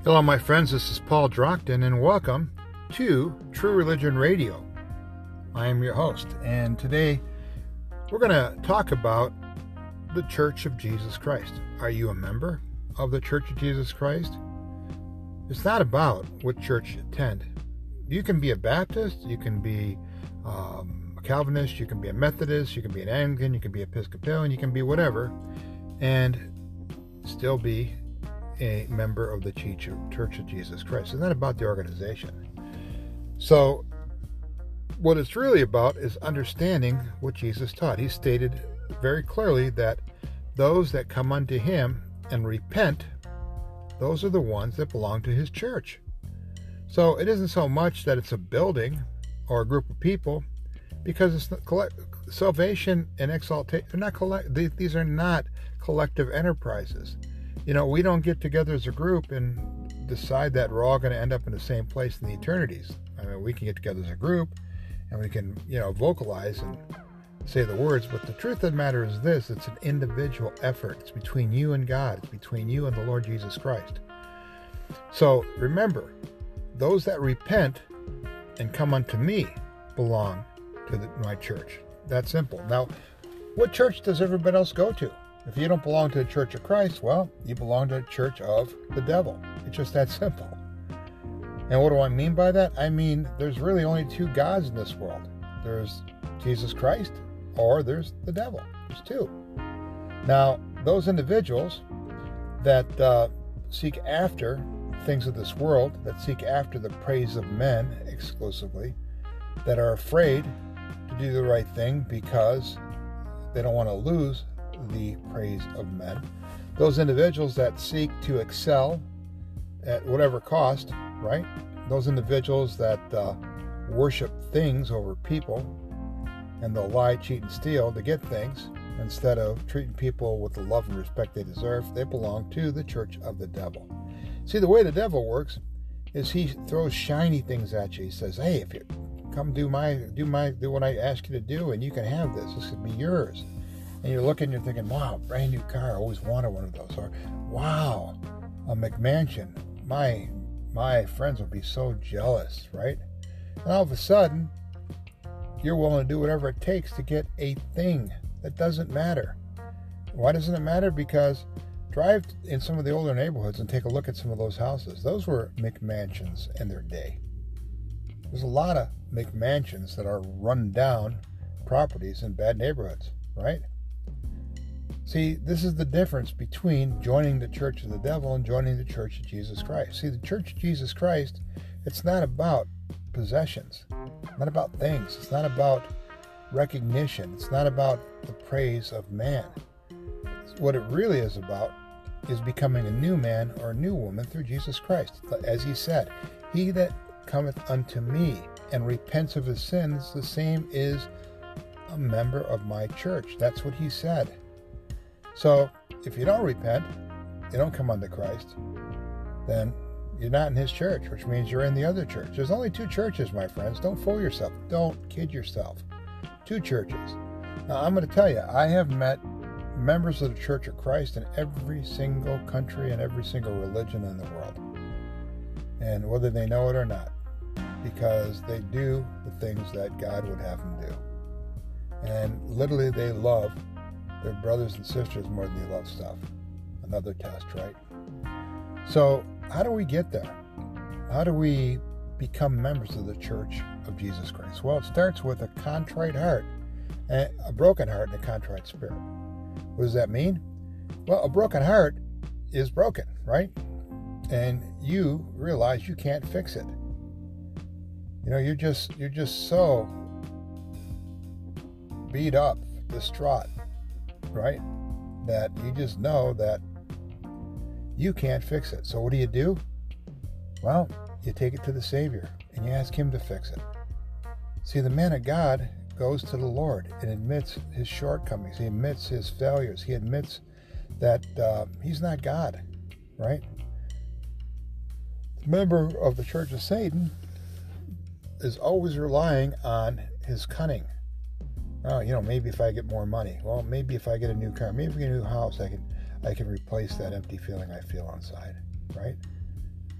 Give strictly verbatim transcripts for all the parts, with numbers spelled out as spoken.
Hello, my friends. This is Paul Drockton, and welcome to True Religion Radio. I am your host, and today we're going to talk about the Church of Jesus Christ. Are you a member of the Church of Jesus Christ? It's not about what church you attend. You can be a Baptist, you can be um, a Calvinist, you can be a Methodist, you can be an Anglican, you can be Episcopalian, you can be whatever, and still be a member of the Church of Jesus Christ. It's not about the organization. So what it's really about is understanding what Jesus taught. He stated very clearly that those that come unto him and repent, those are the ones that belong to his church. So it isn't so much that it's a building or a group of people, because it's not collect, salvation and exaltation. They're not collect. These are not collective enterprises. You know, we don't get together as a group and decide that we're all going to end up in the same place in the eternities. I mean, we can get together as a group and we can, you know, vocalize and say the words, but the truth of the matter is this: it's an individual effort. It's between you and God. It's between you and the Lord Jesus Christ. So remember, those that repent and come unto me belong to the, my church. That's simple. Now, what church does everybody else go to? If you don't belong to the Church of Christ, well, you belong to the church of the devil. It's just that simple. And what do I mean by that? I mean, there's really only two gods in this world. There's Jesus Christ, or there's the devil. There's two. Now, those individuals that uh, seek after things of this world, that seek after the praise of men exclusively, that are afraid to do the right thing because they don't want to lose the praise of men, those individuals that seek to excel at whatever cost, right? Those individuals that uh, worship things over people, and they'll lie, cheat, and steal to get things instead of treating people with the love and respect they deserve. They belong to the church of the devil. See, the way the devil works is he throws shiny things at you. He says, "Hey, if you come do my do my do what I ask you to do, and you can have this. This could be yours." And you're looking, you're thinking, wow, brand new car, I always wanted one of those. Or, wow, a McMansion. My my friends would be so jealous, right? And all of a sudden, you're willing to do whatever it takes to get a thing that doesn't matter. Why doesn't it matter? Because drive in some of the older neighborhoods and take a look at some of those houses. Those were McMansions in their day. There's a lot of McMansions that are run down properties in bad neighborhoods, right? See, this is the difference between joining the church of the devil and joining the church of Jesus Christ. See, the church of Jesus Christ, it's not about possessions, not about things. It's not about recognition. It's not about the praise of man. What it really is about is becoming a new man or a new woman through Jesus Christ. As he said, he that cometh unto me and repents of his sins, the same is a member of my church. That's what he said. So, if you don't repent, you don't come unto Christ, then you're not in his church, which means you're in the other church. There's only two churches, my friends. Don't fool yourself. Don't kid yourself. Two churches. Now, I'm going to tell you, I have met members of the Church of Christ in every single country and every single religion in the world. And whether they know it or not, because they do the things that God would have them do. And literally they love their brothers and sisters more than they love stuff. Another test, right? So how do we get there? How do we become members of the Church of Jesus Christ? Well, it starts with a contrite heart, and a broken heart and a contrite spirit. What does that mean? Well, a broken heart is broken, right? And you realize you can't fix it. You know, you're just you're just so beat up, distraught, right? That you just know that you can't fix it. So what do you do? Well, you take it to the Savior and you ask him to fix it. See, the man of God goes to the Lord and admits his shortcomings. He admits his failures. He admits that uh, he's not God, right? The member of the Church of Satan is always relying on his cunning. Oh, you know, maybe if I get more money. Well, maybe if I get a new car, maybe if I get a new house, I can I can replace that empty feeling I feel inside, right?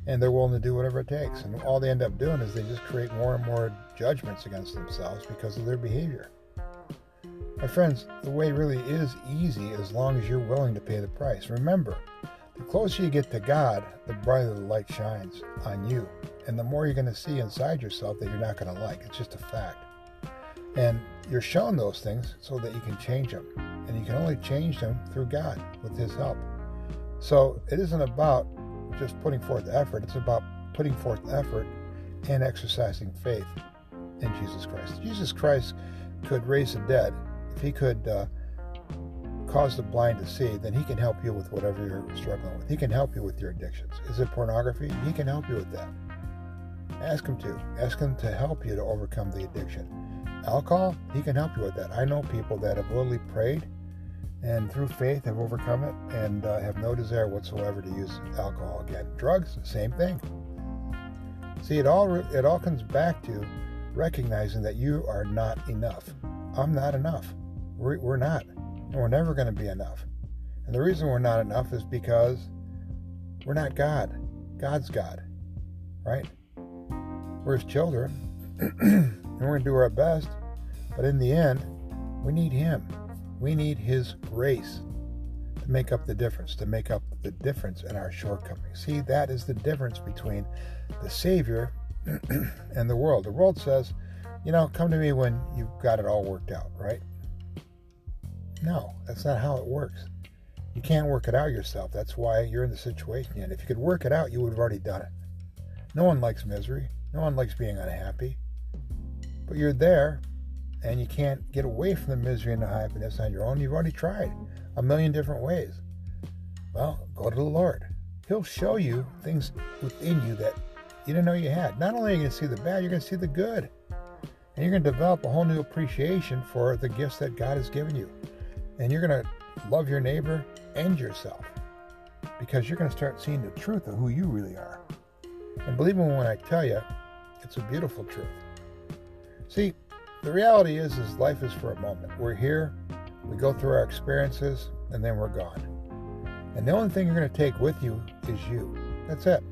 and they're willing to do whatever it takes. And all they end up doing is they just create more and more judgments against themselves because of their behavior. My friends, the way really is easy as long as you're willing to pay the price. Remember, the closer you get to God, the brighter the light shines on you. And the more you're going to see inside yourself that you're not going to like. It's just a fact. And you're shown those things so that you can change them. And you can only change them through God with His help. So it isn't about just putting forth the effort. It's about putting forth the effort and exercising faith in Jesus Christ. Jesus Christ could raise the dead. If He could uh, cause the blind to see, then He can help you with whatever you're struggling with. He can help you with your addictions. Is it pornography? He can help you with that. Ask Him to. Ask Him to help you to overcome the addiction. Alcohol? He can help you with that. I know people that have literally prayed and through faith have overcome it and uh, have no desire whatsoever to use alcohol again. Drugs? Same thing. See, it all it all comes back to recognizing that you are not enough. I'm not enough. We're, we're not. And we're never going to be enough. And the reason we're not enough is because we're not God. God's God. Right? We're His children. And we're going to do our best. But in the end, we need Him. We need His grace to make up the difference, to make up the difference in our shortcomings. See, that is the difference between the Savior and the world. The world says, you know, come to me when you've got it all worked out, right? No, that's not how it works. You can't work it out yourself. That's why you're in the situation you're in. If you could work it out, you would have already done it. No one likes misery. No one likes being unhappy. But you're there, and you can't get away from the misery and the happiness on your own. You've already tried a million different ways. Well, go to the Lord. He'll show you things within you that you didn't know you had. Not only are you going to see the bad, you're going to see the good. And you're going to develop a whole new appreciation for the gifts that God has given you. And you're going to love your neighbor and yourself, because you're going to start seeing the truth of who you really are. And believe me when I tell you, it's a beautiful truth. See, the reality is, is life is for a moment. We're here, we go through our experiences, and then we're gone. And the only thing you're going to take with you is you. That's it.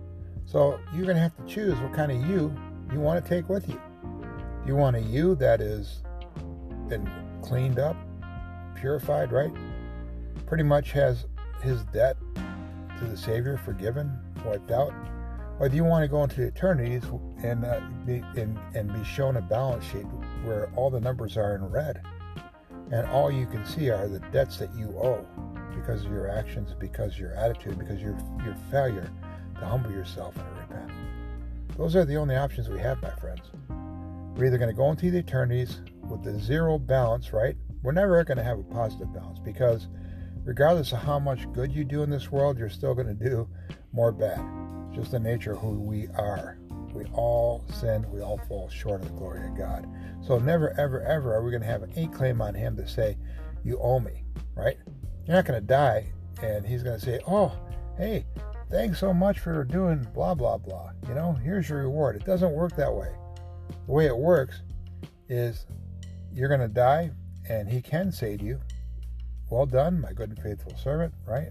So you're going to have to choose what kind of you you want to take with you. Do you want a you that is been cleaned up, purified, right? Pretty much has his debt to the Savior forgiven, wiped out? Or do you want to go into the eternities and, uh, be, and, and be shown a balance sheet where all the numbers are in red, and all you can see are the debts that you owe because of your actions, because of your attitude, because of your, your failure to humble yourself and repent? Those are the only options we have, my friends. We're either going to go into the eternities with the zero balance, right? We're never going to have a positive balance, because regardless of how much good you do in this world, you're still going to do more bad. It's just the nature of who we are. We all sin. We all fall short of the glory of God. So never, ever, ever are we going to have any claim on Him to say, you owe me, right? You're not going to die and He's going to say, oh, hey, thanks so much for doing blah, blah, blah. You know, here's your reward. It doesn't work that way. The way it works is you're going to die, and He can say to you, well done, my good and faithful servant, right?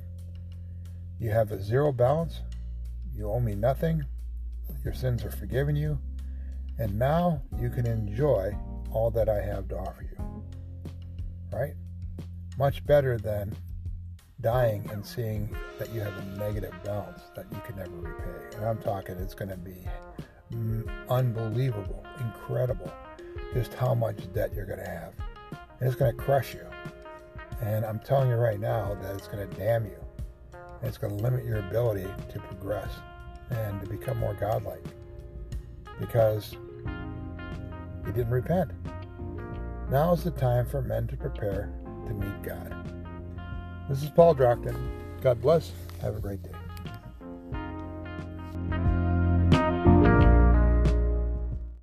You have a zero balance. You owe me nothing. Your sins are forgiven you. And now you can enjoy all that I have to offer you. Right? Much better than dying and seeing that you have a negative balance that you can never repay. And I'm talking, it's going to be unbelievable, incredible, just how much debt you're going to have. And it's going to crush you. And I'm telling you right now that it's going to damn you. And it's going to limit your ability to progress and to become more godlike, because you didn't repent. Now is the time for men to prepare to meet God. This is Paul Drockton. God bless. Have a great day.